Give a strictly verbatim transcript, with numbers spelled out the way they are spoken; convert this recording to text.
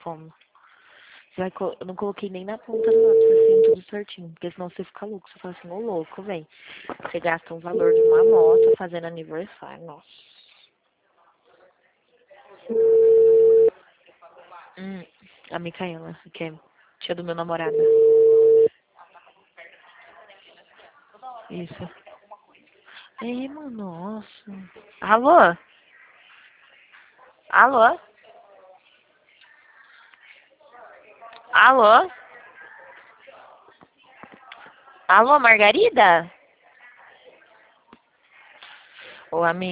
Como? Você vai co... Eu não coloquei nem na ponta do lápis, assim, tudo certinho. Porque senão você fica louco. Você fala assim, ô louco, velho. Você gasta um valor de uma moto fazendo aniversário. Nossa. Hum, a Micaela, que é tia do meu namorado. Isso. Ei, mano, nossa. Alô? Alô? Alô? Alô, Margarida? Ô, amiga.